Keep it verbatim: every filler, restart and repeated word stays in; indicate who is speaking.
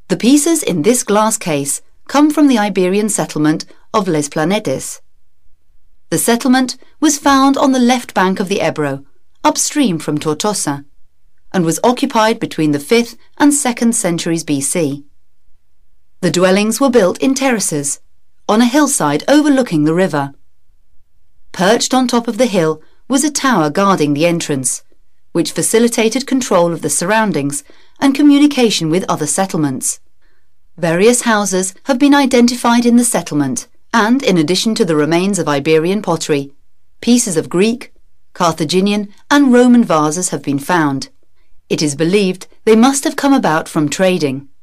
Speaker 1: The pieces in this glass case come from the Iberian settlement of Les Planetes. The settlement was found on the left bank of the Ebro, upstream from Tortosa, and was occupied between the fifth and second centuries B C. The dwellings were built in terraces, on a hillside overlooking the river. Perched on top of the hill was a tower guarding the entrance, which facilitated control of the surroundings and communication with other settlements. Various houses have been identified in the settlement, and in addition to the remains of Iberian pottery, pieces of Greek, Carthaginian and Roman vases have been found. It is believed they must have come about from trading.